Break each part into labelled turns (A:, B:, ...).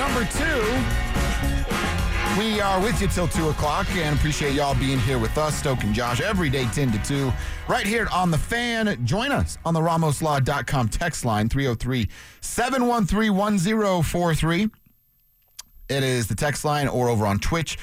A: number 2. We are with you till 2 o'clock and appreciate y'all being here with us, Stoke and Josh, every day 10 to 2, right here on The Fan. Join us on the RamosLaw.com text line, 303-713-1043. It is the text line or over on Twitch,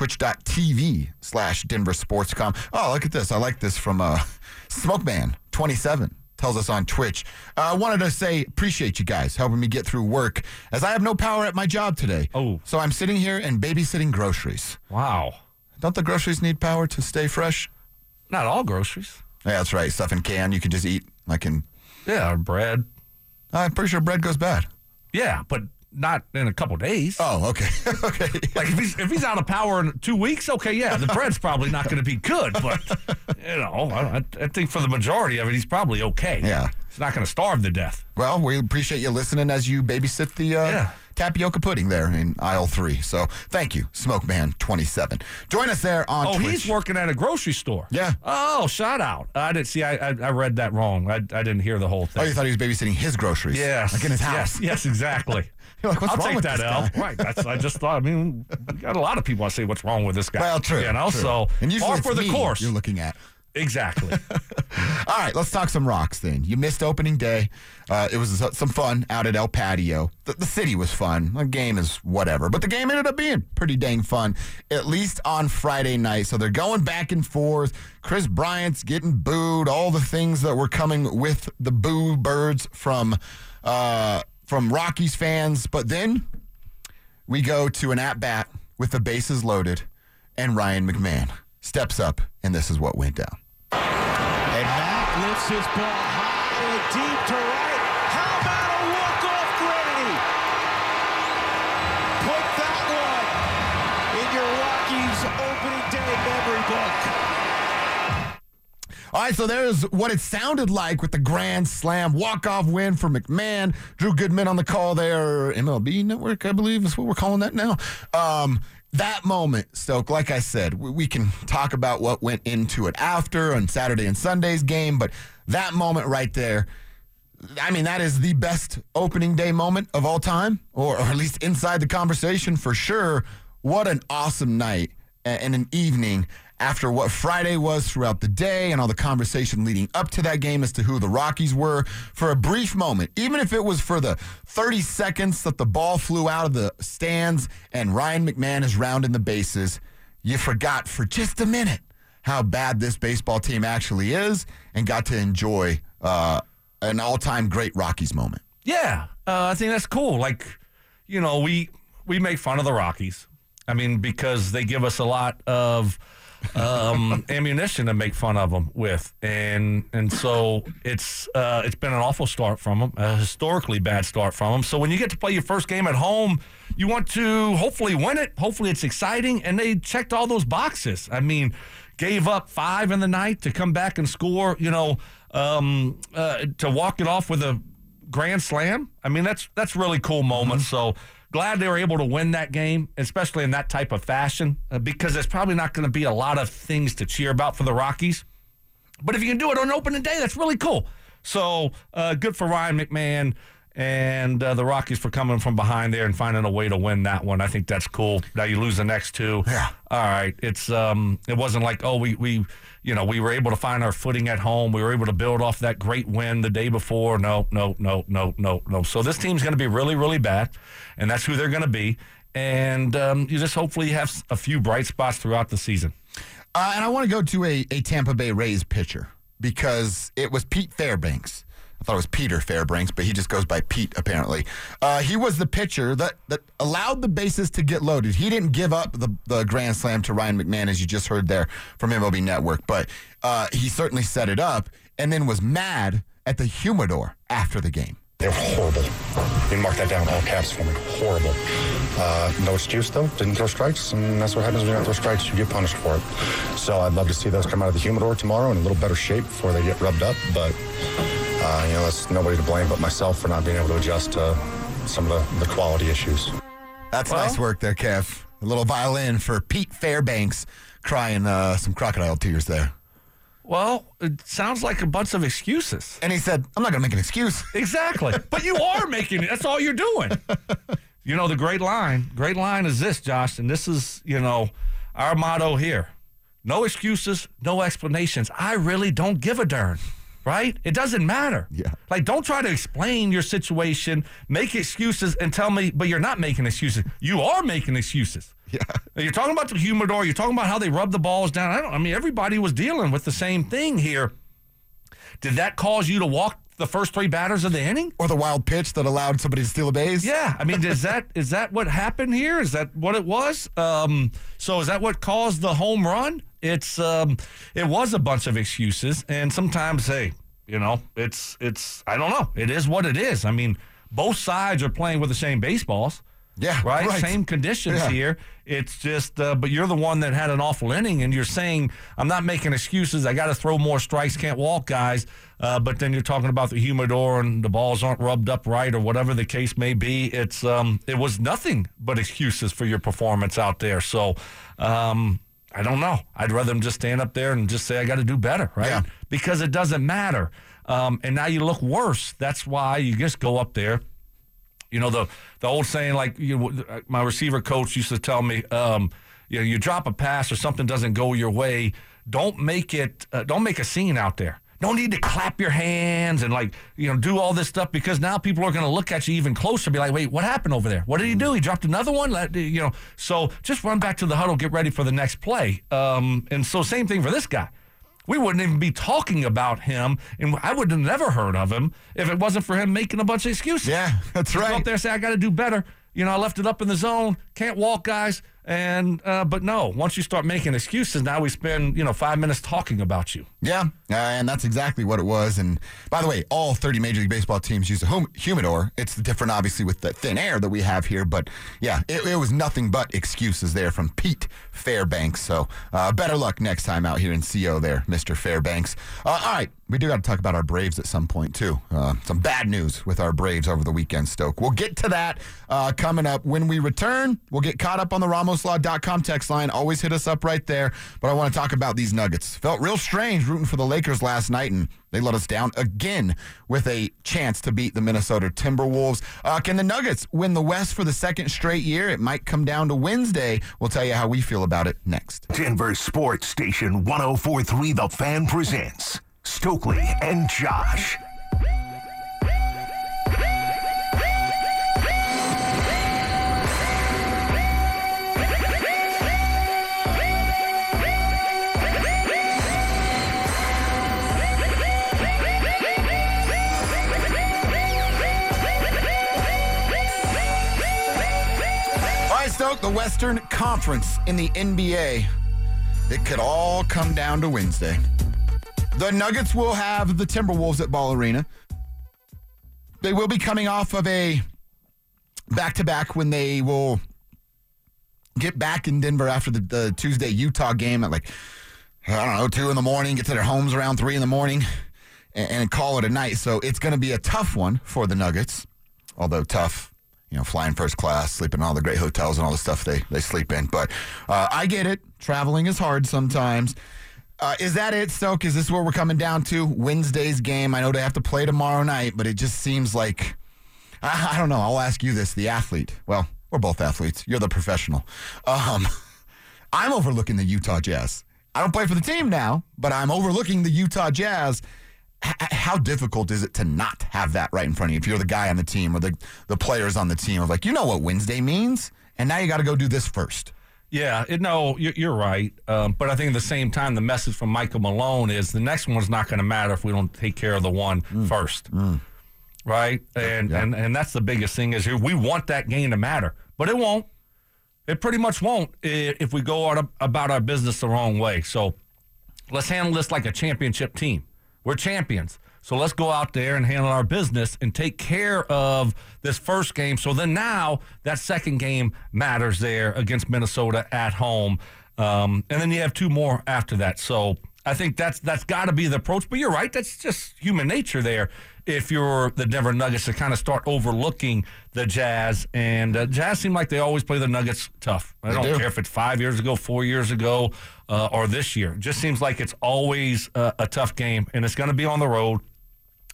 A: twitch.tv/DenverSportsCom. Oh, look at this. I like this from Smokeman27. Tells us on Twitch. I wanted to say, appreciate you guys helping me get through work, as I have no power at my job today.
B: Oh.
A: So I'm sitting here and babysitting groceries.
B: Wow.
A: Don't the groceries need power to stay fresh?
B: Not all groceries.
A: Yeah, that's right. Stuff in can you can just eat.
B: Yeah, or bread.
A: I'm pretty sure bread goes bad.
B: Yeah, but not in a couple days.
A: Oh, okay. Okay.
B: Like if he's out of power in 2 weeks, okay, yeah, the bread's probably not going to be good. But, I think for the majority of it, he's probably okay.
A: Yeah.
B: He's not going to starve to death.
A: Well, we appreciate you listening as you babysit the tapioca pudding there in aisle 3. So thank you, Smokeman27. Join us there on Twitch.
B: Oh, he's working at a grocery store.
A: Yeah.
B: Oh, shout out. I didn't see. I read that wrong. I didn't hear the whole thing.
A: Oh, you thought he was babysitting his groceries?
B: Yes.
A: Like in his house?
B: Yes, exactly.
A: You're like, what's
B: I'll
A: wrong
B: take
A: with
B: that
A: this
B: L.
A: guy?
B: Right. I just thought, we got a lot of people I say, what's wrong with this guy?
A: Well, true. True.
B: So
A: and usually
B: par
A: it's
B: for the
A: me
B: course.
A: You're looking at.
B: Exactly.
A: All right, let's talk some Rocks then. You missed opening day. It was some fun out at El Patio. The city was fun. The game is whatever. But the game ended up being pretty dang fun, at least on Friday night. So they're going back and forth. Chris Bryant's getting booed. All the things that were coming with the boo birds from Rockies fans. But then we go to an at-bat with the bases loaded, and Ryan McMahon steps up, and this is what went down.
C: And Matt lifts his ball high and deep to right. How about a walk-off Granny? Put that one in your Rockies opening day memory book.
A: All right, so there's what it sounded like with the grand slam walk-off win for McMahon. Drew Goodman on the call there. MLB Network, I believe, is what we're calling that now. That moment, Stoke, like I said, we can talk about what went into it after on Saturday and Sunday's game, but that moment right there, that is the best opening day moment of all time, or at least inside the conversation for sure. What an awesome night and an evening after what Friday was throughout the day and all the conversation leading up to that game as to who the Rockies were. For a brief moment, even if it was for the 30 seconds that the ball flew out of the stands and Ryan McMahon is rounding the bases, you forgot for just a minute how bad this baseball team actually is and got to enjoy an all-time great Rockies moment.
B: Yeah, I think that's cool. We make fun of the Rockies. Because they give us a lot of ammunition to make fun of them with, and so it's been an awful start from them, a historically bad start from them. So when you get to play your first game at home, you want to hopefully win it. Hopefully it's exciting, and they checked all those boxes. Gave up 5 in the night to come back and score. To walk it off with a grand slam. That's really cool moment. So glad they were able to win that game, especially in that type of fashion, because there's probably not going to be a lot of things to cheer about for the Rockies. But if you can do it on opening day, that's really cool. So good for Ryan McMahon and the Rockies for coming from behind there and finding a way to win that one. I think that's cool. Now you lose the next 2.
A: Yeah.
B: All right. It's it wasn't like, we were able to find our footing at home. We were able to build off that great win the day before. No. So this team's going to be really, really bad, and that's who they're going to be. And you just hopefully have a few bright spots throughout the season.
A: And I want to go to a Tampa Bay Rays pitcher because it was Pete Fairbanks. I thought it was Peter Fairbanks, but he just goes by Pete, apparently. He was the pitcher that allowed the bases to get loaded. He didn't give up the grand slam to Ryan McMahon, as you just heard there from MLB Network, but he certainly set it up and then was mad at the humidor after the game.
D: They're horrible. You mark that down, all caps for me. Horrible. No excuse, though. Didn't throw strikes, and that's what happens when you don't throw strikes. You get punished for it. So I'd love to see those come out of the humidor tomorrow in a little better shape before they get rubbed up, but that's nobody to blame but myself for not being able to adjust to some of the quality issues.
A: That's nice work there, Kev. A little violin for Pete Fairbanks crying some crocodile tears there.
B: Well, it sounds like a bunch of excuses.
A: And he said, I'm not going to make an excuse.
B: Exactly. But you are making it. That's all you're doing. The great line is this, Josh, and this is, our motto here. No excuses, no explanations. I really don't give a darn, right? It doesn't matter.
A: Yeah.
B: Like, don't try to explain your situation, make excuses, and tell me, but you're not making excuses. You are making excuses.
A: Yeah.
B: You're talking about the humidor. You're talking about how they rub the balls down. Everybody was dealing with the same thing here. Did that cause you to walk the first 3 batters of the inning?
A: Or the wild pitch that allowed somebody to steal a base?
B: Yeah. Is that what happened here? Is that what it was? So is that what caused the home run? It was a bunch of excuses, and sometimes, hey, it's I don't know. It is what it is. Both sides are playing with the same baseballs.
A: Yeah,
B: right. Same conditions here. It's just, but you're the one that had an awful inning, and you're saying, I'm not making excuses. I got to throw more strikes, can't walk guys. But then you're talking about the humidor and the balls aren't rubbed up right, or whatever the case may be. It was nothing but excuses for your performance out there. So, I don't know. I'd rather them just stand up there and just say, I got to do better, right?
A: Yeah.
B: Because it doesn't matter. And now you look worse. That's why you just go up there. The old saying, like, my receiver coach used to tell me, you drop a pass or something doesn't go your way, don't make a scene out there. No need to clap your hands and do all this stuff, because now people are going to look at you even closer, be like, wait, what happened over there? What did he do? He dropped another one? So just run back to the huddle, get ready for the next play. And so same thing for this guy. We wouldn't even be talking about him, and I would have never heard of him if it wasn't for him making a bunch of excuses.
A: Yeah, that's right.
B: Go up there and say, I got to do better. I left it up in the zone. Can't walk, guys. And but no, once you start making excuses, now we spend 5 minutes talking about you.
A: Yeah, and that's exactly what it was. And by the way, all 30 Major League Baseball teams use a humidor. It's different, obviously, with the thin air that we have here. But yeah, it was nothing but excuses there from Pete Fairbanks. So better luck next time out here in CO there, Mr. Fairbanks. All right, we do got to talk about our Braves at some point, too. Some bad news with our Braves over the weekend, Stoke. We'll get to that coming up. When we return, we'll get caught up on the RamosLaw.com text line. Always hit us up right there. But I want to talk about these Nuggets. Felt real strange rooting for the Lakers last night, and they let us down again with a chance to beat the Minnesota Timberwolves. Can the Nuggets win the West for the second straight year? It might come down to Wednesday. We'll tell you how we feel about it next.
E: Denver Sports Station 104.3 The Fan presents Stokely and Josh.
A: Stoke, the Western Conference in the NBA. It could all come down to Wednesday. The Nuggets will have the Timberwolves at Ball Arena. They will be coming off of a back-to-back when they will get back in Denver after the Tuesday Utah game at 2 in the morning, get to their homes around 3 in the morning, and call it a night. So it's going to be a tough one for the Nuggets, although tough. Flying first class, sleeping in all the great hotels and all the stuff they sleep in. But I get it. Traveling is hard sometimes. Is that it, Stoke? Is this where we're coming down to? Wednesday's game. I know they have to play tomorrow night, but it just seems like, I don't know. I'll ask you this, the athlete. Well, we're both athletes. You're the professional. I'm overlooking the Utah Jazz. I don't play for the team now, but I'm overlooking the Utah Jazz. How difficult is it to not have that right in front of you if you're the guy on the team or the players on the team of what Wednesday means, and now you got to go do this first?
B: Yeah, you're right. But I think at the same time, the message from Michael Malone is the next one's not going to matter if we don't take care of the one first, right? And that's the biggest thing is here. We want that game to matter, but it won't. It pretty much won't if we go about our business the wrong way. So let's handle this like a championship team. We're champions. So let's go out there and handle our business and take care of this first game. So then now that second game matters there against Minnesota at home. And then you have 2 more after that. So I think that's got to be the approach. But you're right. That's just human nature there. If you're the Denver Nuggets to kind of start overlooking the Jazz. And Jazz seem like they always play the Nuggets tough. I don't care if it's 5 years ago, 4 years ago, or this year. It just seems like it's always a tough game, and it's going to be on the road.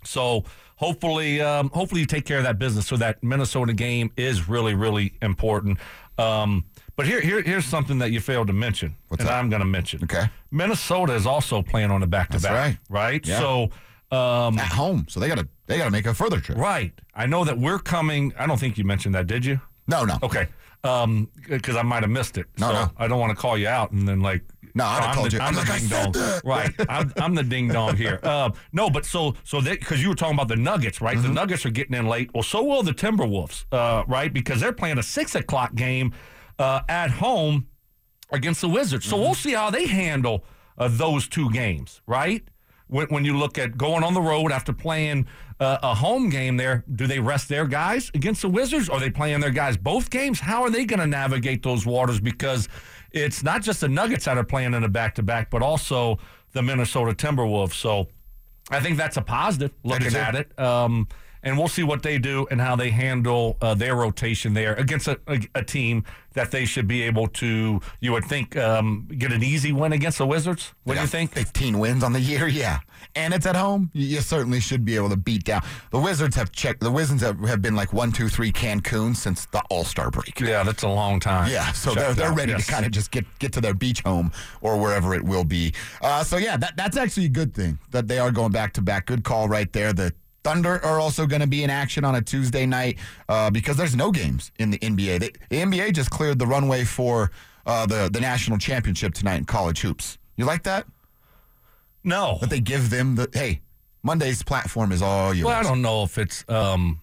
B: So hopefully you take care of that business. So that Minnesota game is really, really important. But here's something that you failed to mention, I'm going to mention.
A: Okay.
B: Minnesota is also playing on a back-to-back.
A: That's
B: right?
A: Yeah.
B: So
A: at home, so they gotta make a further trip.
B: right. I know that we're coming. I don't think you mentioned that, did you?
A: No.
B: Okay. Because I might have missed it.
A: No.
B: I don't want to call you out and then like.
A: No, I'd have told you.
B: I'm the
A: I
B: ding
A: said
B: dong.
A: that.
B: Right. I'm the ding dong here. No, but so because you were talking about the Nuggets, right?
A: Mm-hmm.
B: The Nuggets are getting in late. Well, so will the Timberwolves, right? Because they're playing a 6:00 game at home against the Wizards. So we'll see how they handle those two games, right? When you look at going on the road after playing a home game there, do they rest their guys against the Wizards? Or are they playing their guys both games? How are they going to navigate those waters? Because it's not just the Nuggets that are playing in a back-to-back, but also the Minnesota Timberwolves. So I think that's a positive looking at it. And we'll see what they do and how they handle their rotation there against a team that they should be able to, you would think, get an easy win against the Wizards. What do you think?
A: 15 wins on the year, yeah. And it's at home. You certainly should be able to beat down. The Wizards have checked. The Wizards have been like 1, 2, 3 Cancun since the All-Star break.
B: Yeah, that's a long time.
A: Yeah, so they're ready to kind of just get to their beach home or wherever it will be. So, yeah, that's actually a good thing that they are going back-to-back. Good call right there. The Thunder are also going to be in action on a Tuesday night because there's no games in the NBA. The NBA just cleared the runway for the national championship tonight in college hoops. You like that?
B: No.
A: That they give them hey, Monday's platform is all yours.
B: Well, I don't know if it's I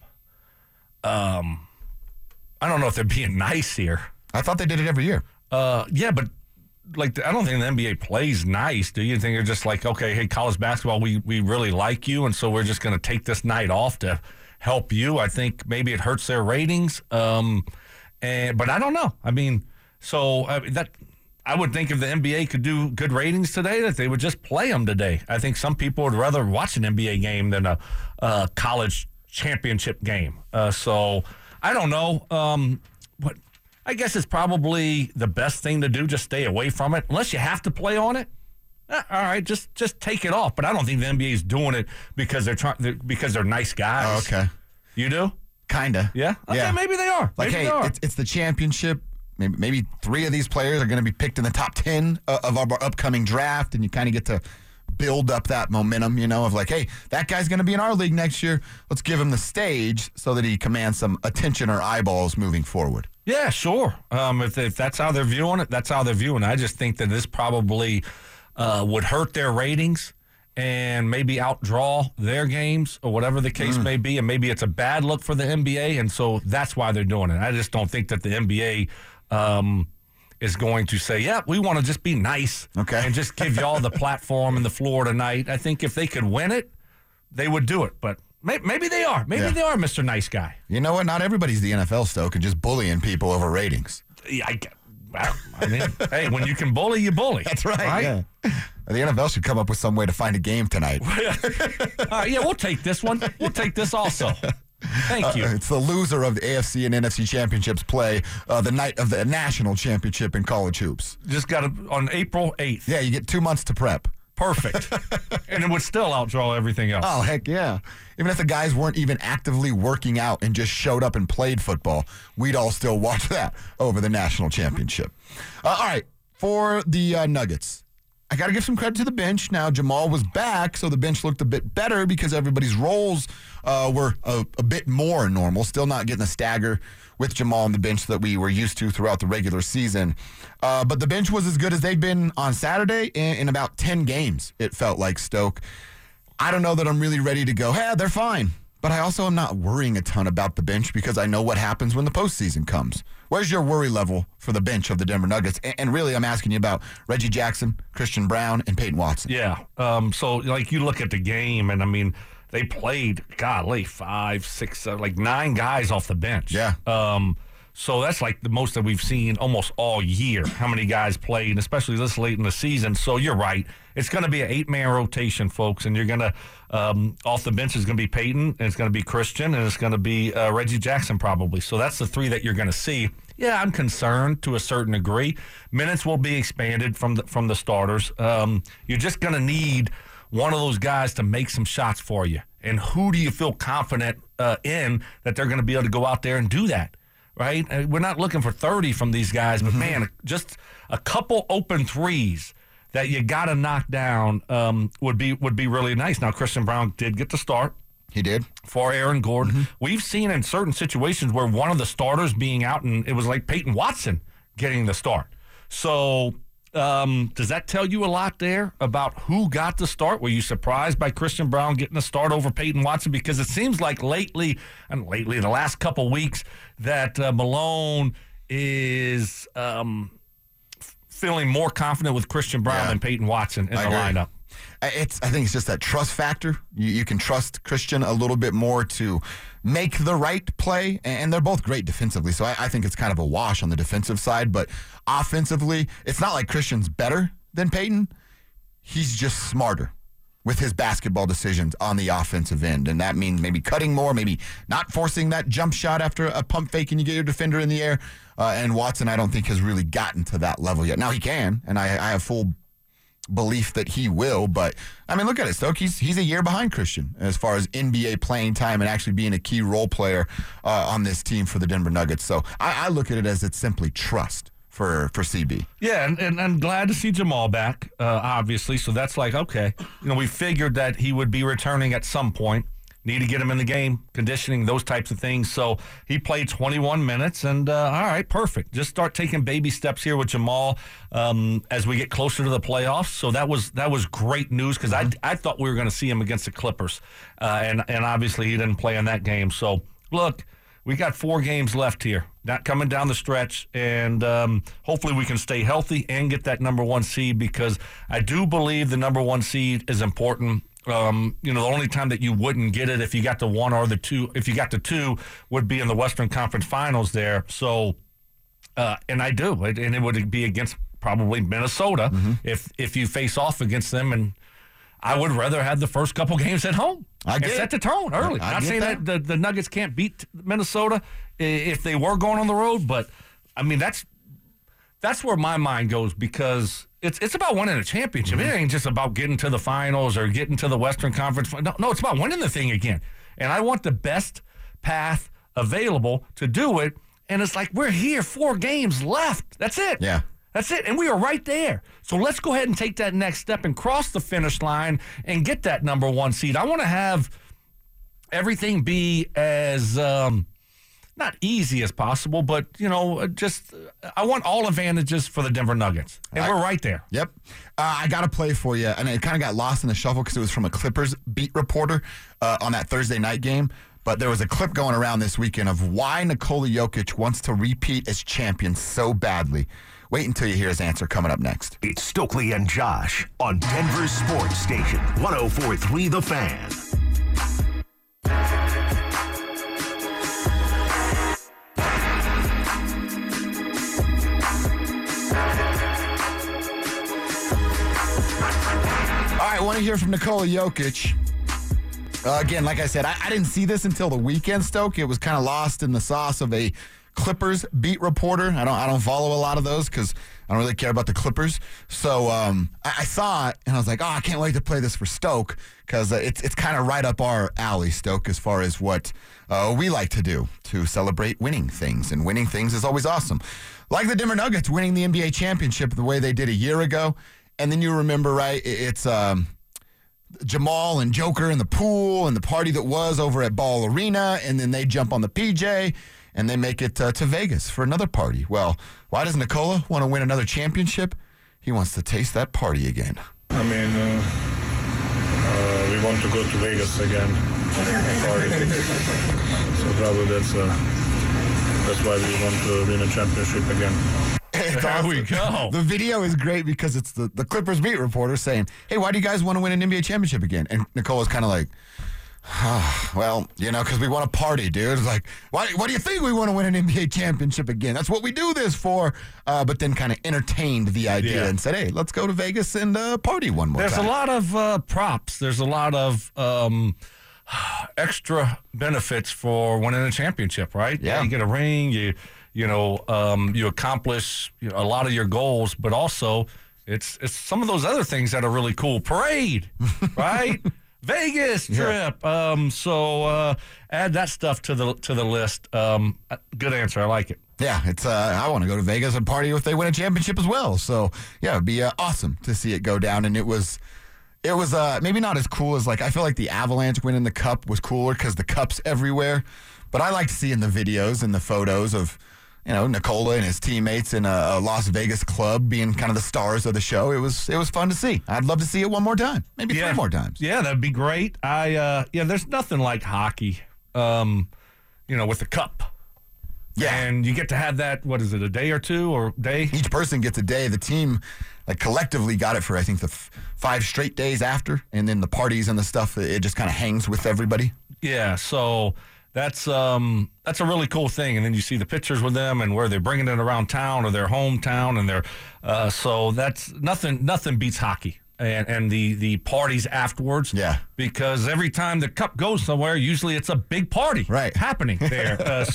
B: don't know if they're being nice here.
A: I thought they did it every year.
B: Yeah, but like I don't think the NBA plays nice. Do you think they're just like, okay, hey, college basketball, we really like you, and so we're just going to take this night off to help you? I think maybe it hurts their ratings. But I don't know. I mean, so that I would think if the NBA could do good ratings today, that they would just play them today. I think some people would rather watch an NBA game than a college championship game. So I don't know. But I guess it's probably the best thing to do. Just stay away from it, unless you have to play on it. All right, just take it off. But I don't think the NBA is doing it because they're nice guys.
A: Oh, okay.
B: You do?
A: Kinda.
B: Yeah. Okay,
A: yeah.
B: maybe they are.
A: Like,
B: maybe
A: hey,
B: they are.
A: it's the championship. Maybe 3 of these players are going to be picked in the top 10 of our upcoming draft, and you kind of get to build up that momentum, of like, hey, that guy's going to be in our league next year. Let's give him the stage so that he commands some attention or eyeballs moving forward.
B: Yeah, sure. If that's how they're viewing it, that's how they're viewing it. I just think that this probably would hurt their ratings and maybe outdraw their games or whatever the case may be. And maybe it's a bad look for the NBA, and so that's why they're doing it. I just don't think that the NBA is going to say, yeah, we want to just be nice and just give y'all the platform and the floor tonight. I think if they could win it, they would do it. But maybe they are. Maybe they are Mr. Nice Guy.
A: You know what? Not everybody's the NFL, Stoke, and just bullying people over ratings.
B: Yeah, I mean, hey, when you can bully, you bully.
A: That's right. Yeah. The NFL should come up with some way to find a game tonight.
B: Yeah, we'll take this one. We'll take this also. Thank you.
A: It's the loser of the AFC and NFC championships play the night of the national championship in college hoops.
B: Just got it on April 8th.
A: Yeah, you get 2 months to prep.
B: Perfect. And it would still outdraw everything else.
A: Oh, heck yeah. Even if the guys weren't even actively working out and just showed up and played football, we'd all still watch that over the national championship. All right, for the Nuggets, I got to give some credit to the bench. Now, Jamal was back, so the bench looked a bit better because everybody's roles were a bit more normal. Still not getting a stagger with Jamal on the bench that we were used to throughout the regular season. But the bench was as good as they've been on Saturday in about 10 games, it felt like, Stoke. I don't know that I'm really ready to go, hey, they're fine. But I also am not worrying a ton about the bench because I know what happens when the postseason comes. Where's your worry level for the bench of the Denver Nuggets? And really, I'm asking you about Reggie Jackson, Christian Brown, and Peyton Watson.
B: Yeah. So, like, you look at the game, and, I mean, they played, 5, 6, 9 guys off the bench.
A: Yeah.
B: So that's like the most that we've seen almost all year, how many guys played, and especially this late in the season. So you're right. It's going to be an 8-man rotation, folks, and you're going to, off the bench is going to be Peyton, and it's going to be Christian, and it's going to be Reggie Jackson probably. So that's the 3 that you're going to see. Yeah, I'm concerned to a certain degree. Minutes will be expanded from the starters. You're just going to need one of those guys to make some shots for you? And who do you feel confident in that they're going to be able to go out there and do that, right? We're not looking for 30 from these guys, but, man, just a couple open threes that you got to knock down would be really nice. Now, Christian Braun did get the start.
A: He did.
B: For Aaron Gordon. We've seen in certain situations where one of the starters being out, and it was like Peyton Watson getting the start. So does that tell you a lot there about who got the start? Were you surprised by Christian Braun getting the start over Peyton Watson? Because it seems like lately, the last couple weeks, that Malone is feeling more confident with Christian Braun than Peyton Watson in the lineup.
A: I think it's just that trust factor. You can trust Christian a little bit more to make the right play, and they're both great defensively, so I think it's kind of a wash on the defensive side. But offensively, it's not like Christian's better than Peyton. He's just smarter with his basketball decisions on the offensive end, and that means maybe cutting more, maybe not forcing that jump shot after a pump fake and you get your defender in the air. And Watson, I don't think, has really gotten to that level yet. Now he can, and I have full belief that he will, but I mean, look at it, Stoke. He's a year behind Christian as far as NBA playing time and actually being a key role player on this team for the Denver Nuggets. So I look at it as it's simply trust for CB.
B: Yeah, and I'm glad to see Jamal back, obviously. So that's like, okay, we figured that he would be returning at some point. Need to get him in the game, conditioning, those types of things. So he played 21 minutes, and all right, perfect. Just start taking baby steps here with Jamal as we get closer to the playoffs. So that was great news because I thought we were going to see him against the Clippers, and obviously he didn't play in that game. So look, we got 4 games left here, not coming down the stretch, and hopefully we can stay healthy and get that number 1 seed because I do believe the number 1 seed is important. The only time that you wouldn't get it if you got the 1 or the 2, if you got the 2, would be in the Western Conference Finals there. So, and I do, and it would be against probably Minnesota if you face off against them. And I would rather have the first couple games at home. Set the tone early. Not saying that the Nuggets can't beat Minnesota if they were going on the road, but I mean that's where my mind goes because it's about winning a championship. It ain't just about getting to the finals or getting to the Western Conference. No, it's about winning the thing again. And I want the best path available to do it. And it's like we're here, 4 games left. That's it.
A: Yeah.
B: That's it. And we are right there. So let's go ahead and take that next step and cross the finish line and get that number 1 seed. I want to have everything be as not easy as possible, but, I want all advantages for the Denver Nuggets. And we're right there.
A: Yep. I got a play for you, and it kind of got lost in the shuffle because it was from a Clippers beat reporter on that Thursday night game. But there was a clip going around this weekend of why Nikola Jokic wants to repeat as champion so badly. Wait until you hear his answer coming up next.
E: It's Stokely and Josh on Denver's Sports Station, 104.3 The Fan.
A: All right, I want to hear from Nikola Jokic. Again, like I said, I didn't see this until the weekend, Stoke. It was kind of lost in the sauce of a Clippers beat reporter. I don't follow a lot of those because I don't really care about the Clippers. So I saw it, and I was like, I can't wait to play this for Stoke because it's kind of right up our alley, Stoke, as far as what we like to do to celebrate winning things. And winning things is always awesome. Like the Denver Nuggets winning the NBA championship the way they did a year ago. And then you remember, right, it's Jamal and Joker in the pool and the party that was over at Ball Arena, and then they jump on the PJ and they make it to Vegas for another party. Well, why does Nikola want to win another championship? He wants to taste that party again.
F: I mean, we want to go to Vegas again. Party. So probably that's why we want to win a championship again.
B: There we go.
A: The video is great because it's the Clippers beat reporter saying, hey, why do you guys want to win an NBA championship again? And Nicola's kind of like, well, because we want to party, dude. It's like, why do you think we want to win an NBA championship again? That's what we do this for. But then kind of entertained the idea and said, hey, let's go to Vegas and party one more time.
B: There's a lot of props. There's a lot of extra benefits for winning a championship, right?
A: Yeah.
B: You get a ring, you accomplish a lot of your goals, but also It's some of those other things that are really cool. Parade, right? Vegas trip. So add that stuff to the list. Good answer. I like it.
A: Yeah, it's. I want to go to Vegas and party if they win a championship as well. So yeah, it'd be awesome to see it go down. And it was maybe not as cool as I feel like the Avalanche winning the cup was cooler because the cup's everywhere. But I liked seeing the videos and the photos of Nikola and his teammates in a Las Vegas club being kind of the stars of the show. It was fun to see. I'd love to see it one more time, maybe 3 more times.
B: Yeah, that'd be great. There's nothing like hockey. With the cup.
A: Yeah.
B: And you get to have that, what is it, a day or two or day?
A: Each person gets a day. The team collectively got it for, I think, the 5 straight days after. And then the parties and the stuff, it just kind of hangs with everybody.
B: Yeah, so that's a really cool thing. And then you see the pictures with them and where they're bringing it around town or their hometown. And so that's nothing beats hockey. And the parties afterwards.
A: Yeah.
B: Because every time the cup goes somewhere, usually it's a big party happening there.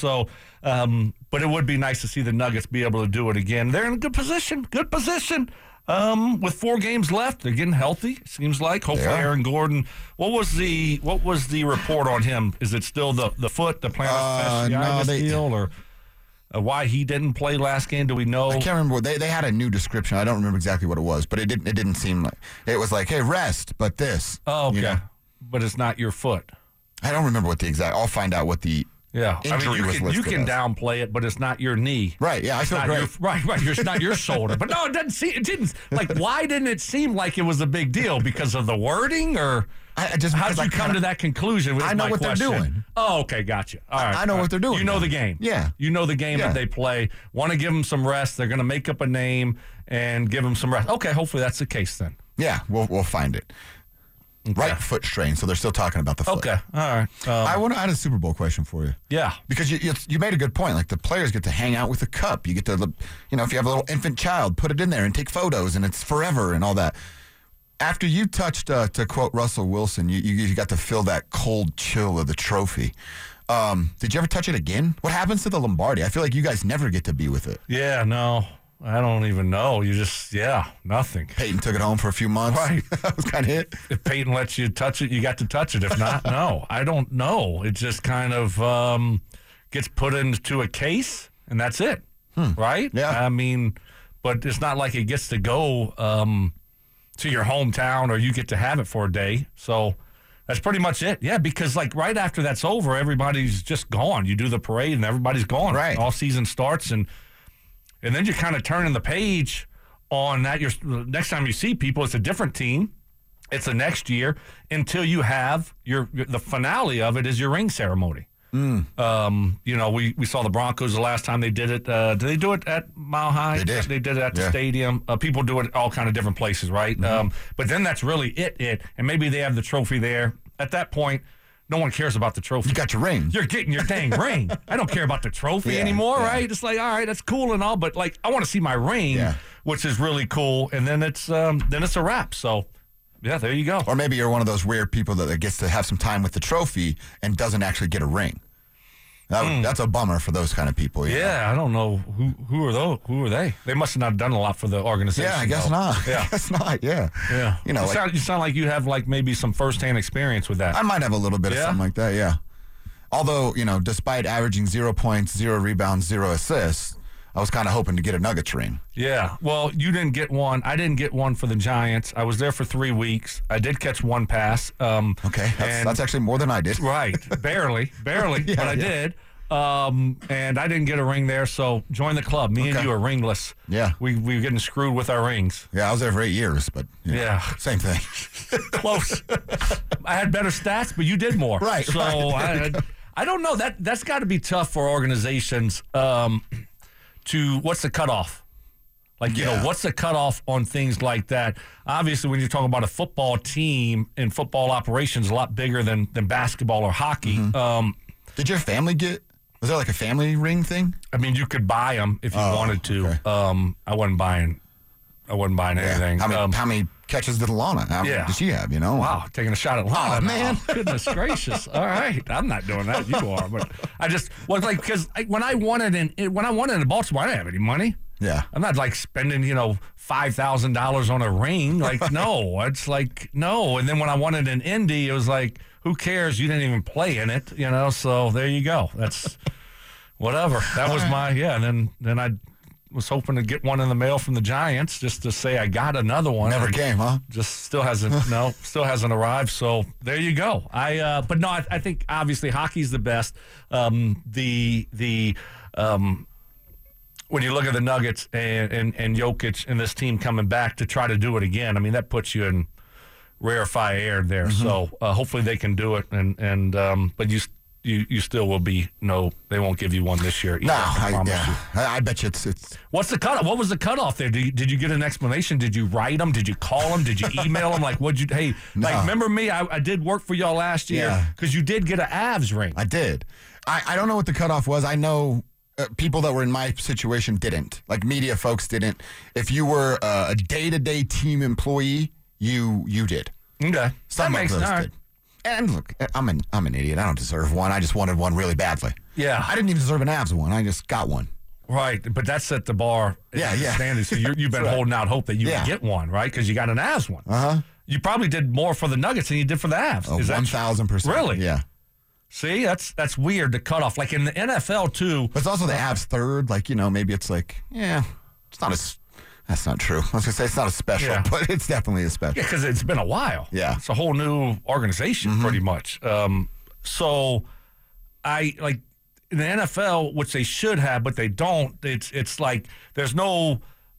B: But it would be nice to see the Nuggets be able to do it again. They're in a good position. With 4 games left, they're getting healthy, seems like. Hopefully Aaron Gordon. What was the report on him? Is it still the foot, the plantar fasciitis deal, or why he didn't play last game? Do we know?
A: I can't remember. They had a new description. I don't remember exactly what it was, but it didn't seem like it was hey, rest, but this.
B: Oh, okay. But it's not your foot.
A: I don't remember what the exact. I'll find out what the injury was listed.
B: You can
A: as.
B: downplay it, but it's not your knee.
A: Right? Yeah, I feel great.
B: Right. It's not your shoulder. But no, it didn't. Why didn't it seem like it was a big deal? Because of the wording, or how did you come to that conclusion?
A: I know what they're doing.
B: Oh, okay, gotcha. All right,
A: I know what they're doing.
B: You know the game.
A: Yeah,
B: you know the game that they play. Want to give them some rest. They're going to make up a name and give them some rest. Okay, hopefully that's the case then.
A: Yeah, we'll find it. Okay. Right foot strain, so they're still talking about the foot.
B: Okay, all right.
A: I had a Super Bowl question for you.
B: Yeah.
A: Because you made a good point. The players get to hang out with the cup. You get to, if you have a little infant child, put it in there and take photos, and it's forever and all that. After you touched, to quote Russell Wilson, you got to feel that cold chill of the trophy. Did you ever touch it again? What happens to the Lombardi? I feel like you guys never get to be with it.
B: Yeah, no. I don't even know. You just, nothing.
A: Peyton took it home for a few months.
B: Right.
A: That was kind of it.
B: If Peyton lets you touch it, you got to touch it. If not, no. I don't know. It just kind of gets put into a case, and that's it. Right?
A: Yeah.
B: I mean, but it's not like it gets to go to your hometown or you get to have it for a day. So that's pretty much it. Yeah, because right after that's over, everybody's just gone. You do the parade, and everybody's gone.
A: Right.
B: All season starts, and then you're kind of turning the page on that. Next time you see people, it's a different team. It's the next year until you have the finale of it is your ring ceremony. We saw the Broncos the last time they did it. Did they do it at Mile High?
A: They did.
B: They did it at the stadium. People do it all kind of different places, right?
A: Mm-hmm.
B: But then that's really it. And maybe they have the trophy there. At that point, no one cares about the trophy.
A: You got your ring.
B: You're getting your dang ring. I don't care about the trophy anymore, right? It's all right, that's cool and all, but I want to see my ring, which is really cool. And then it's a wrap. So, yeah, there you go.
A: Or maybe you're one of those weird people that gets to have some time with the trophy and doesn't actually get a ring. That's a bummer for those kind of people.
B: Yeah, I don't know who are those. Who are they? They must have not done a lot for the organization.
A: Yeah, I guess not. Yeah, I guess not. Yeah,
B: yeah. You sound like you have maybe some firsthand experience with that.
A: I might have a little bit of something like that. Yeah. Although despite averaging 0 points, 0 rebounds, 0 assists, I was kind of hoping to get a Nuggets ring.
B: Yeah. Well, you didn't get one. I didn't get one for the Giants. I was there for 3 weeks. I did catch one pass.
A: Okay. That's actually more than I did.
B: Right. Barely, but I did. And I didn't get a ring there, so join the club. Me and you are ringless.
A: Yeah.
B: We were getting screwed with our rings.
A: Yeah, I was there for 8 years, but same thing.
B: Close. I had better stats, but you did more.
A: Right.
B: So I don't know. That's got to be tough for organizations to what's the cutoff? What's the cutoff on things like that? Obviously, when you're talking about a football team and football operations, a lot bigger than basketball or hockey.
A: Mm-hmm. Did your family was there a family ring thing?
B: I mean, you could buy them if you wanted to.
A: Okay.
B: I wasn't buying anything.
A: How many catches did Lana? How many did she have,
B: Wow, taking a shot at Lana.
A: Oh, man.
B: Goodness gracious. All right. I'm not doing that. You are. But I just was because when I wanted in Baltimore, I didn't have any money.
A: Yeah.
B: I'm not like spending, $5,000 on a ring. Like, no. It's like, no. And then when I wanted an Indy, it was like, who cares? You didn't even play in it, So there you go. That's whatever. That was and then I was hoping to get one in the mail from the Giants just to say I got another one.
A: Never came, huh?
B: Just still hasn't arrived. So there you go. I think obviously hockey's the best. When you look at the Nuggets and Jokic and this team coming back to try to do it again, I mean that puts you in rarefied air there. Mm-hmm. So hopefully they can do it. But you still will be they won't give you one this year.
A: No, I bet you it's.
B: What's the cutoff? What was the cutoff there? Did you get an explanation? Did you write them? Did you call them? Did you email them? Like remember me? I did work for y'all last year because you did get an Avs ring.
A: I did. I don't know what the cutoff was. I know people that were in my situation didn't. Like media folks didn't. If you were a day-to-day team employee, you did.
B: Okay,
A: Some of those did. And look, I'm an idiot. I don't deserve one. I just wanted one really badly.
B: Yeah.
A: I didn't even deserve an Avs one. I just got one.
B: Right, but that set the bar. Standard. So you've been holding out hope that you would get one, right? Because you got an Avs one.
A: Uh-huh.
B: You probably did more for the Nuggets than you did for the Avs.
A: Oh, 1,000%.
B: Really?
A: Yeah.
B: See, that's weird to cut off. Like in the NFL too.
A: But it's also the Avs third. Like maybe it's like it's not as. That's not true. I was going to say it's not a special, but it's definitely a special.
B: Yeah, because it's been a while.
A: Yeah.
B: It's a whole new organization pretty much. So I like in the NFL, which they should have, but they don't, it's like there's no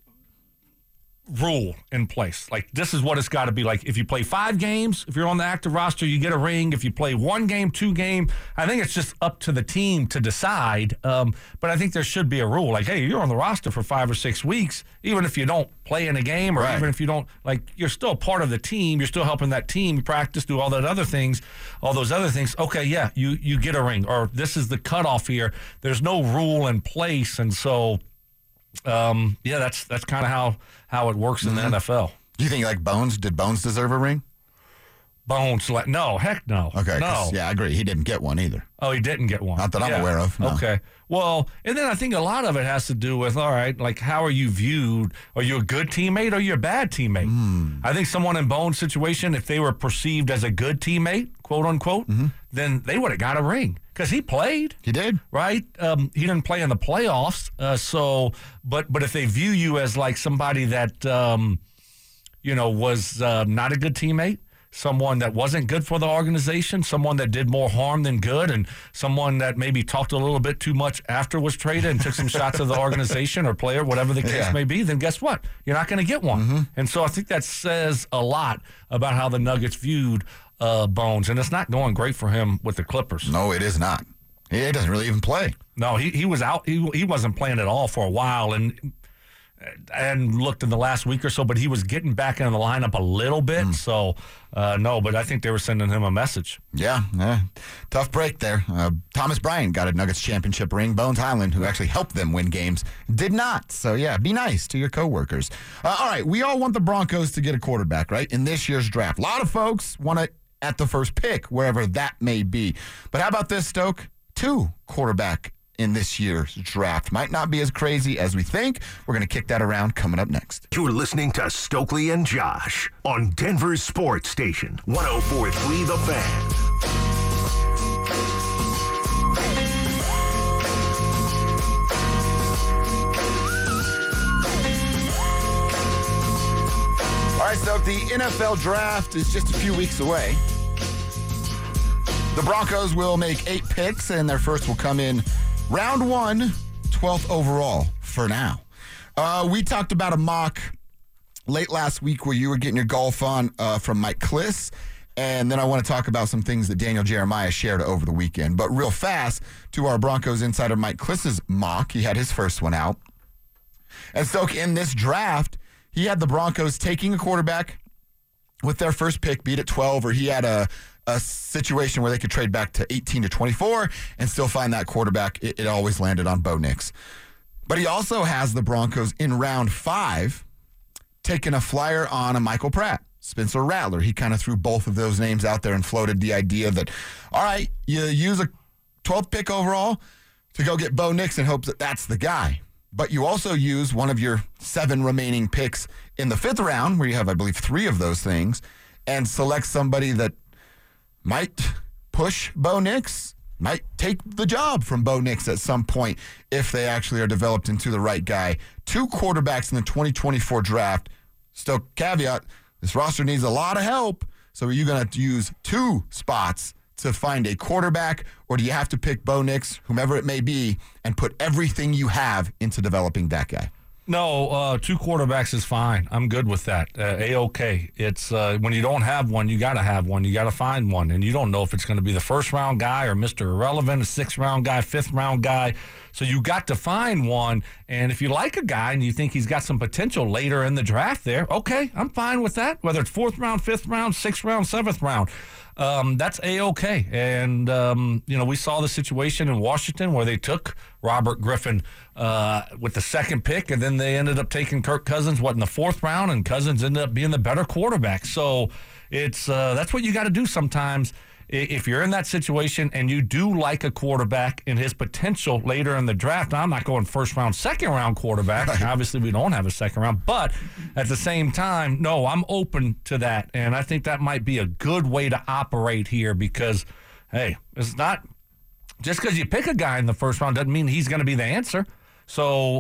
B: rule in place. Like this is what it's got to be. Like if you play 5 games, if you're on the active roster, you get a ring. If you play 1 game, 2 game, I think it's just up to the team to decide. But I think there should be a rule. Like, hey, you're on the roster for 5 or 6 weeks, even if you don't play in a game, or even if you don't, like, you're still part of the team. You're still helping that team practice, do all those other things. Okay, yeah, you get a ring, or this is the cutoff here. There's no rule in place, and so. That's kind of how it works in the NFL.
A: Do you think did Bones deserve a ring?
B: Bones, no, heck no.
A: Okay,
B: no.
A: Yeah, I agree. He didn't get one either.
B: Oh, he didn't get one.
A: Not that I'm aware of. No.
B: Okay. Well, and then I think a lot of it has to do with, all right, like how are you viewed? Are you a good teammate or are you a bad teammate? I think someone in Bones' situation, if they were perceived as a good teammate, quote unquote, then they would have got a ring. Because he played.
A: He did.
B: Right? He didn't play in the playoffs. But if they view you as like somebody that, was not a good teammate, someone that wasn't good for the organization, someone that did more harm than good, and someone that maybe talked a little bit too much after was traded and took some shots at the organization or player, whatever the case may be, then guess what? You're not going to get one. And so I think that says a lot about how the Nuggets viewed Bones, and it's not going great for him with the Clippers.
A: No, it is not. He doesn't really even play.
B: No, he was out. He wasn't playing at all for a while, and I hadn't looked in the last week or so, but he was getting back in the lineup a little bit. So, no, but I think they were sending him a message.
A: Yeah. Tough break there. Thomas Bryant got a Nuggets championship ring. Bones Highland, who actually helped them win games, did not. So, yeah, be nice to your coworkers. All right, we all want the Broncos to get a quarterback, right, in this year's draft. A lot of folks want it at the first pick, wherever that may be. But how about this, Stoke? 2 quarterback in this year's draft. Might not be as crazy as we think. We're going to kick that around coming up next.
E: You're listening to Stokely and Josh on Denver's Sports Station, 104.3 The Fan.
A: All right, Stoke, the NFL draft is just a few weeks away. The Broncos will make 8 picks, and their first will come in round 1, 12th overall for now. We talked about a mock late last week where you were getting your golf on from Mike Kliss, and then I want to talk about some things that Daniel Jeremiah shared over the weekend. But real fast, to our Broncos insider Mike Kliss's mock, he had his first one out. And Stoke, in this draft, he had the Broncos taking a quarterback with their first pick, beat at 12, or he had a situation where they could trade back to 18 to 24 and still find that quarterback. It always landed on Bo Nix. But he also has the Broncos in round 5 taking a flyer on a Michael Pratt, Spencer Rattler. He kind of threw both of those names out there and floated the idea that, all right, you use a 12th pick overall to go get Bo Nix and hope that that's the guy. but you also use one of your 7 remaining picks in the 5th round, where you have, I believe, 3 of those things, and select somebody that might push Bo Nix, might take the job from Bo Nix at some point if they actually are developed into the right guy. 2 quarterbacks in the 2024 draft. Still, caveat, this roster needs a lot of help. So are you going to use 2 spots to find a quarterback, or do you have to pick Bo Nix, whomever it may be, and put everything you have into developing that guy?
B: No, 2 quarterbacks is fine. I'm good with that. A-okay. It's when you don't have one, you got to have one. You got to find one. And you don't know if it's going to be the 1st-round guy or Mr. Irrelevant, a 6th-round guy, 5th-round guy. So you got to find one. And if you like a guy and you think he's got some potential later in the draft there, okay, I'm fine with that. Whether it's 4th round, 5th round, 6th round, 7th round. That's A-okay. And, we saw the situation in Washington where they took Robert Griffin with the 2nd pick, and then they ended up taking Kirk Cousins, in the 4th round, and Cousins ended up being the better quarterback. So it's that's what you got to do sometimes. If you're in that situation and you do like a quarterback and his potential later in the draft, I'm not going 1st round, 2nd round quarterback. Right. Obviously, we don't have a 2nd round. But at the same time, no, I'm open to that. And I think that might be a good way to operate here because, hey, it's not just because you pick a guy in the 1st round doesn't mean he's going to be the answer. So,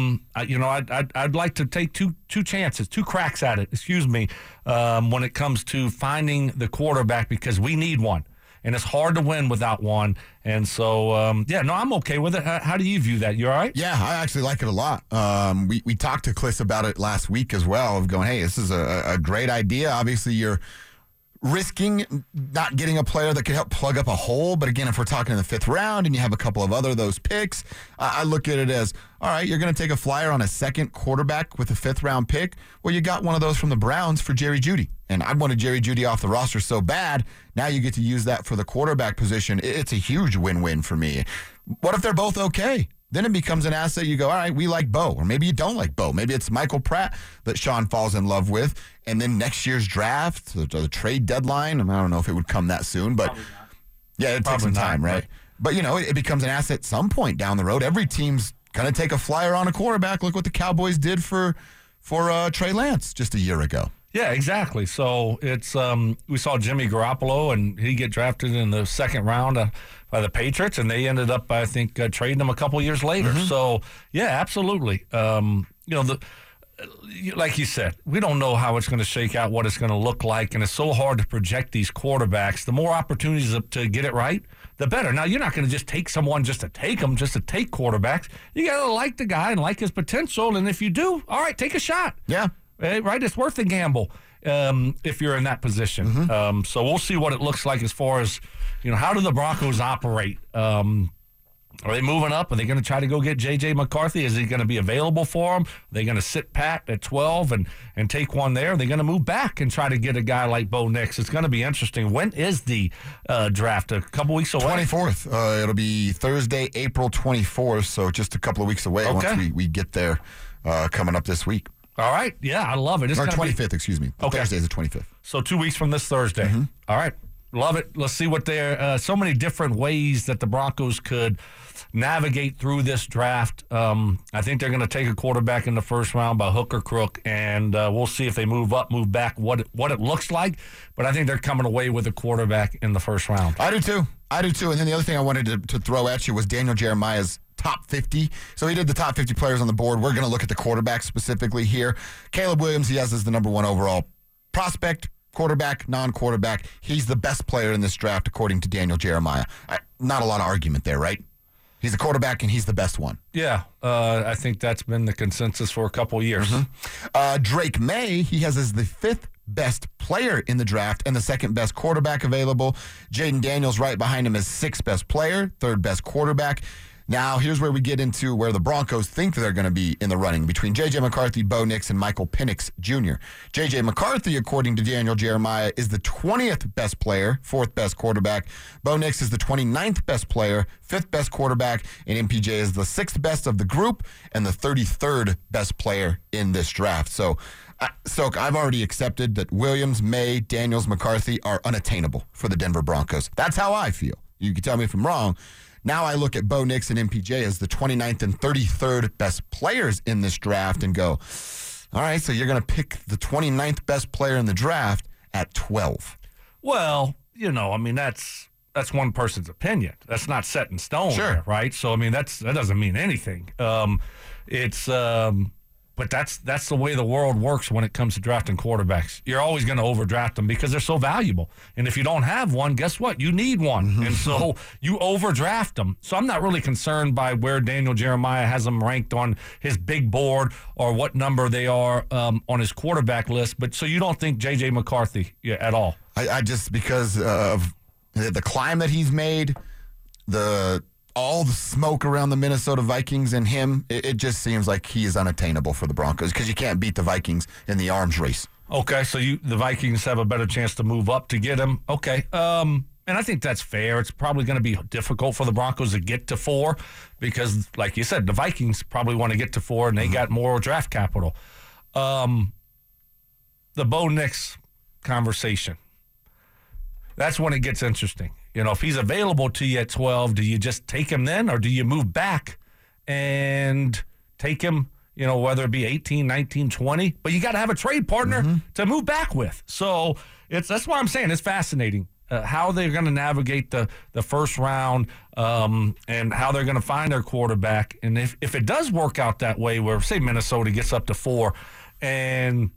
B: I'd like to take two chances, 2 cracks at it, when it comes to finding the quarterback because we need one. And it's hard to win without one. And so, I'm okay with it. How do you view that? You all right?
A: Yeah, I actually like it a lot. We talked to Kliss about it last week as well, of going, hey, this is a great idea. Obviously, you're risking not getting a player that could help plug up a hole. But again, if we're talking in the 5th round and you have a couple of those picks, I look at it as, all right, you're going to take a flyer on a 2nd quarterback with a 5th round pick. Well, you got one of those from the Browns for Jerry Jeudy. And I wanted Jerry Jeudy off the roster so bad. Now you get to use that for the quarterback position. It's a huge win-win for me. What if they're both okay? Then it becomes an asset. You go, all right, we like Bo. Or maybe you don't like Bo. Maybe it's Michael Pratt that Sean falls in love with. And then next year's draft, the trade deadline, I don't know if it would come that soon, but yeah, it takes some time, right? But, it becomes an asset at some point down the road. Every team's going to take a flyer on a quarterback. Look what the Cowboys did for Trey Lance just a year ago.
B: Yeah, exactly. So it's we saw Jimmy Garoppolo, and he get drafted in the 2nd round by the Patriots, and they ended up, I think, trading him a couple years later. Mm-hmm. So, yeah, absolutely. Like you said, we don't know how it's going to shake out, what it's going to look like, and it's so hard to project these quarterbacks. The more opportunities to get it right, the better. Now, you're not going to just take someone just to take them, just to take quarterbacks. You got to like the guy and like his potential, and if you do, all right, take a shot.
A: Yeah.
B: Right? It's worth the gamble if you're in that position. Mm-hmm. So we'll see what it looks like as far as, how do the Broncos operate? Are they moving up? Are they going to try to go get J.J. McCarthy? Is he going to be available for them? Are they going to sit pat at 12 and take one there? Are they going to move back and try to get a guy like Bo Nix? It's going to be interesting. When is the draft? A couple weeks away?
A: 24th. It'll be Thursday, April 24th, so just a couple of weeks away once we get there coming up this week.
B: All right. Yeah, I love it.
A: Or 25th, excuse me. Okay. Thursday is the 25th.
B: So 2 weeks from this Thursday. Mm-hmm. All right. Love it. Let's see what they're so many different ways that the Broncos could navigate through this draft. I think they're going to take a quarterback in the 1st round by hook or crook, and we'll see if they move up, move back, what it looks like. But I think they're coming away with a quarterback in the 1st round.
A: I do too. And then the other thing I wanted to throw at you was Daniel Jeremiah's top 50. So he did the top 50 players on the board. We're going to look at the quarterback specifically here. Caleb Williams, he has as the number 1 overall prospect. Quarterback, non-quarterback. He's the best player in this draft, according to Daniel Jeremiah. Not a lot of argument there, right? He's a quarterback, and he's the best one.
B: Yeah, I think that's been the consensus for a couple years.
A: Mm-hmm. Drake May, he has as the 5th best player in the draft and the 2nd best quarterback available. Jaden Daniels right behind him is 6th best player, 3rd best quarterback. Now, here's where we get into where the Broncos think they're going to be in the running between J.J. McCarthy, Bo Nix, and Michael Penix Jr. J.J. McCarthy, according to Daniel Jeremiah, is the 20th best player, 4th best quarterback. Bo Nix is the 29th best player, 5th best quarterback, and MPJ is the 6th best of the group and the 33rd best player in this draft. So, I've already accepted that Williams, May, Daniels, McCarthy are unattainable for the Denver Broncos. That's how I feel. You can tell me if I'm wrong. Now I look at Bo Nix and MPJ as the 29th and 33rd best players in this draft and go, all right, so you're going to pick the 29th best player in the draft at 12.
B: Well, I mean, that's one person's opinion. That's not set in stone,
A: Sure.
B: there, right? So, I mean, that doesn't mean anything. But that's the way the world works when it comes to drafting quarterbacks. You're always going to overdraft them because they're so valuable. And if you don't have one, guess what? You need one. And so you overdraft them. So I'm not really concerned by where Daniel Jeremiah has them ranked on his big board or what number they are on his quarterback list. But so you don't think J.J. McCarthy at all?
A: I just, because of the climb that he's made, all the smoke around the Minnesota Vikings and him, it just seems like he is unattainable for the Broncos because you can't beat the Vikings in the arms race.
B: Okay, so the Vikings have a better chance to move up to get him. Okay, and I think that's fair. It's probably going to be difficult for the Broncos to get to 4 because, like you said, the Vikings probably want to get to 4 and they got more draft capital. The Bo Nix conversation, that's when it gets interesting. If he's available to you at 12, do you just take him then, or do you move back and take him, whether it be 18, 19, 20? But you got to have a trade partner to move back with. So that's why I'm saying it's fascinating how they're going to navigate the first round and how they're going to find their quarterback. And if it does work out that way where, say, Minnesota gets up to 4 and,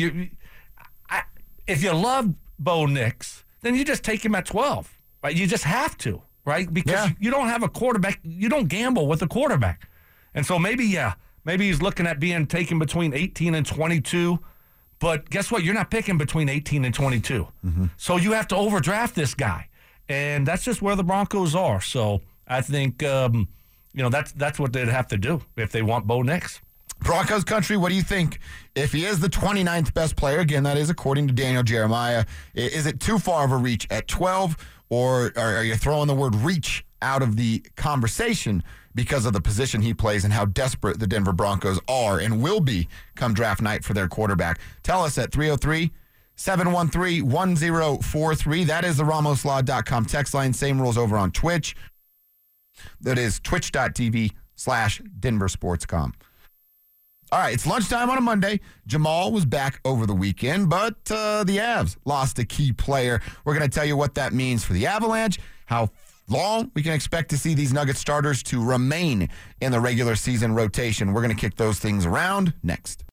B: if you love Bo Nix, then you just take him at 12. Right? You just have to, right? Because you don't have a quarterback. You don't gamble with a quarterback. And so maybe he's looking at being taken between 18 and 22. But guess what? You're not picking between 18 and 22. So you have to overdraft this guy. And that's just where the Broncos are. So I think, that's what they'd have to do if they want Bo Nix.
A: Broncos country, what do you think? If he is the 29th best player, again, that is according to Daniel Jeremiah, is it too far of a reach at 12? Or are you throwing the word reach out of the conversation because of the position he plays and how desperate the Denver Broncos are and will be come draft night for their quarterback? Tell us at 303-713-1043. That is the RamosLaw.com text line. Same rules over on Twitch. That is twitch.tv/DenverSportsCom. All right, it's lunchtime on a Monday. Jamal was back over the weekend, but the Avs lost a key player. We're going to tell you what that means for the Avalanche, how long we can expect to see these Nuggets starters to remain in the regular season rotation. We're going to kick those things around next.